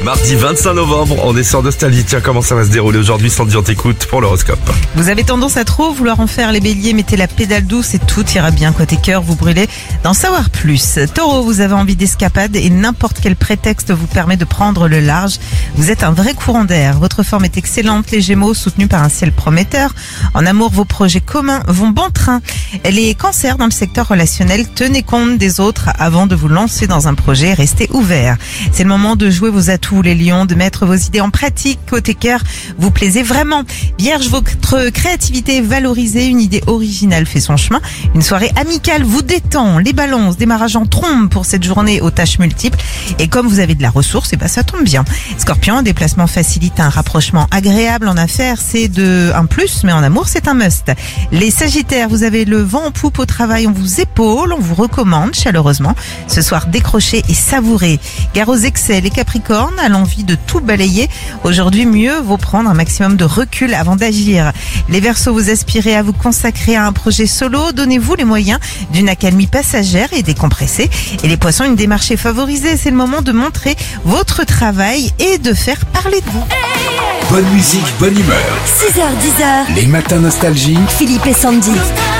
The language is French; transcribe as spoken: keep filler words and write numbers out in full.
Mardi vingt-cinq novembre, on est sur Nostalgie. Tiens, comment ça va se dérouler aujourd'hui? Sandy, on t'écoute pour l'horoscope. Vous avez tendance à trop vouloir en faire les béliers, mettez la pédale douce et tout ira bien. Côté cœur, vous brûlez d'en savoir plus. Taureau, vous avez envie d'escapade et n'importe quel prétexte vous permet de prendre le large. Vous êtes un vrai courant d'air. Votre forme est excellente, les Gémeaux, soutenus par un ciel prometteur. En amour, vos projets communs vont bon train. Les cancers dans le secteur relationnel, tenez compte des autres avant de vous lancer dans un projet, restez ouverts. C'est le moment de jouer vos atouts, les lions, de mettre vos idées en pratique. Côté cœur, vous plaisez vraiment. Vierge, votre créativité est valorisée, une idée originale fait son chemin. Une soirée amicale vous détend. Les balances, démarrage en trombe pour cette journée aux tâches multiples. Et comme vous avez de la ressource, et ben ça tombe bien. Scorpion, un déplacement facilite un rapprochement agréable. En affaires, c'est de un plus, mais en amour, c'est un must. Les Sagittaires, vous avez le vent en poupe au travail, on vous épaule, on vous recommande chaleureusement. Ce soir, décrochez et savourez. Gare aux excès, les Capricornes, à l'envie de tout balayer. Aujourd'hui, mieux vaut prendre un maximum de recul avant d'agir. Les Verseaux, vous aspirez à vous consacrer à un projet solo. Donnez-vous les moyens d'une accalmie passagère et décompressée. Et les Poissons, une démarche est favorisée. C'est le moment de montrer votre travail et de faire parler de vous. Bonne musique, bonne humeur. six heures dix. Les matins nostalgie. Philippe et Sandy.